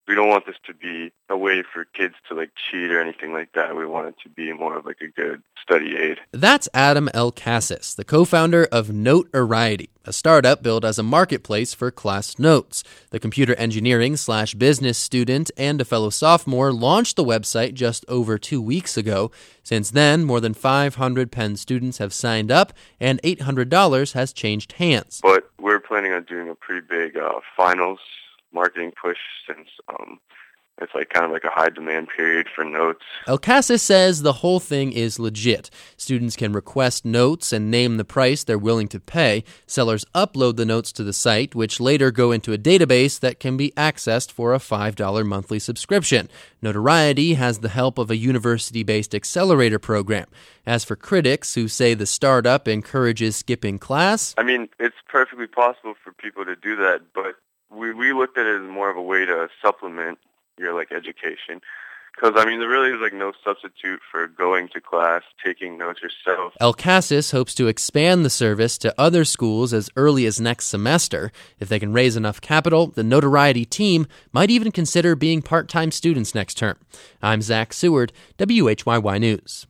we don't want this to be a way for kids to cheat or anything like that. We want it to be more of a good study aid. That's Adam Elkassis, the co-founder of Notoriety, a startup built as a marketplace for class notes. The computer engineering/business student and a fellow sophomore launched the website just over 2 weeks ago. Since then, more than 500 Penn students have signed up, and $800 has changed hands. But we're planning on doing a pretty big finals marketing push since it's kind of a high demand period for notes. Elkassis says the whole thing is legit. Students can request notes and name the price they're willing to pay. Sellers upload the notes to the site, which later go into a database that can be accessed for a $5 monthly subscription. Notoriety has the help of a university-based accelerator program. As for critics who say the startup encourages skipping class, I mean, it's perfectly possible for people to do that, but we looked at it as more of a way to supplement your education, because there really is no substitute for going to class, taking notes yourself. Elkassis hopes to expand the service to other schools as early as next semester. If they can raise enough capital, the Notoriety team might even consider being part-time students next term. I'm Zach Seward, WHYY News.